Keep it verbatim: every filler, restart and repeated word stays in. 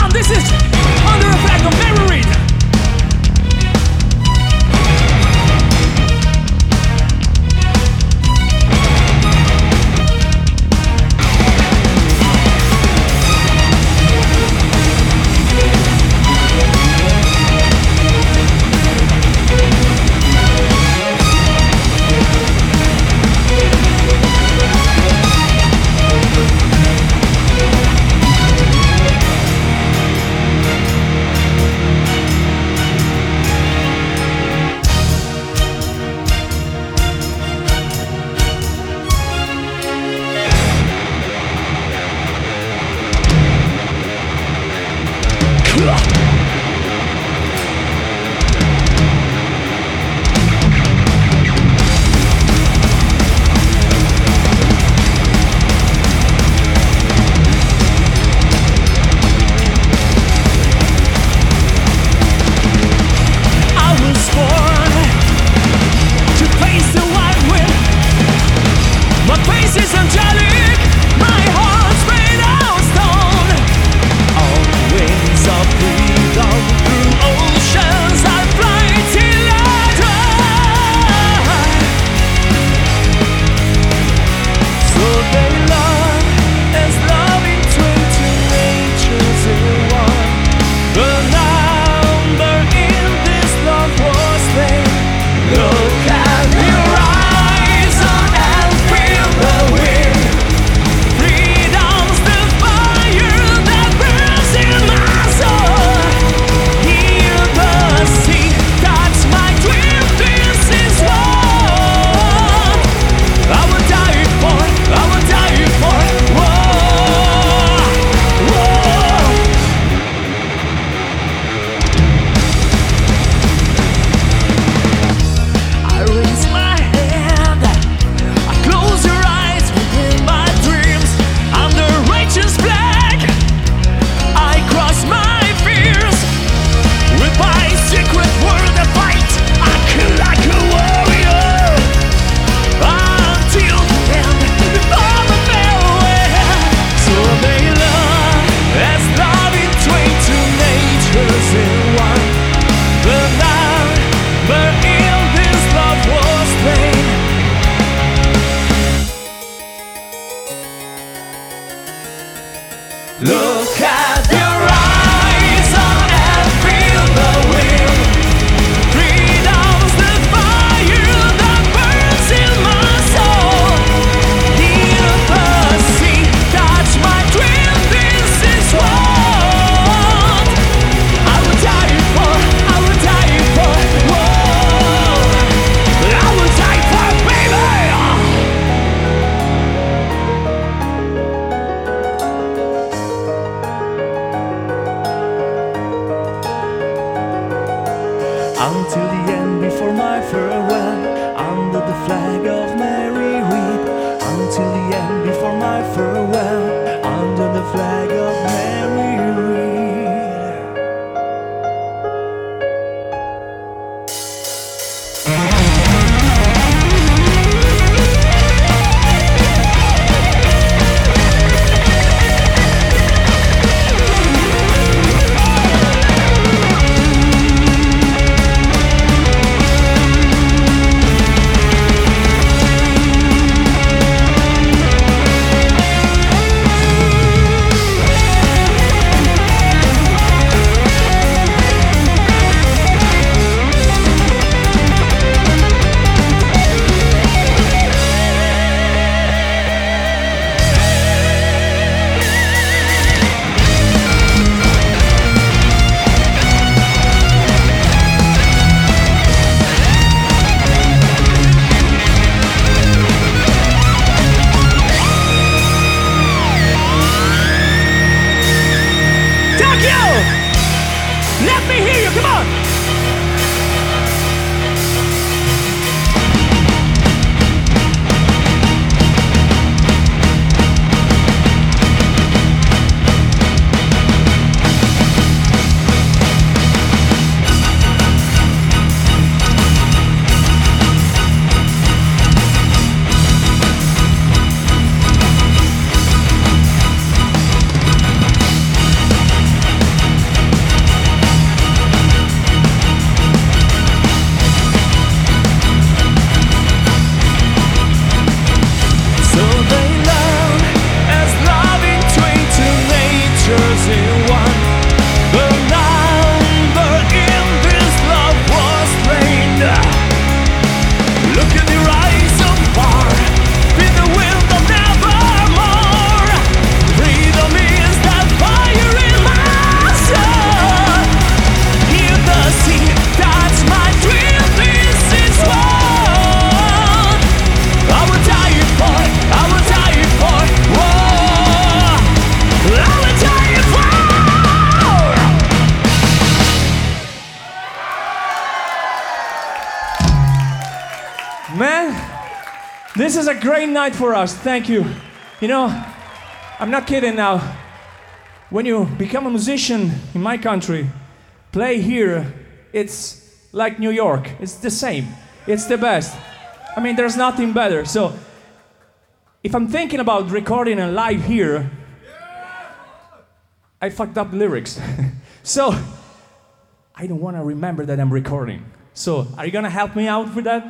This is Under Effect of Memory. This is a great night for us. Thank you. You know, I'm not kidding now. When you become a musician in my country, play here, it's like New York. It's the same. It's the best. I mean, there's nothing better. So, if I'm thinking about recording a live here, I fucked up lyrics. So, I don't want to remember that I'm recording. So, are you gonna help me out with that?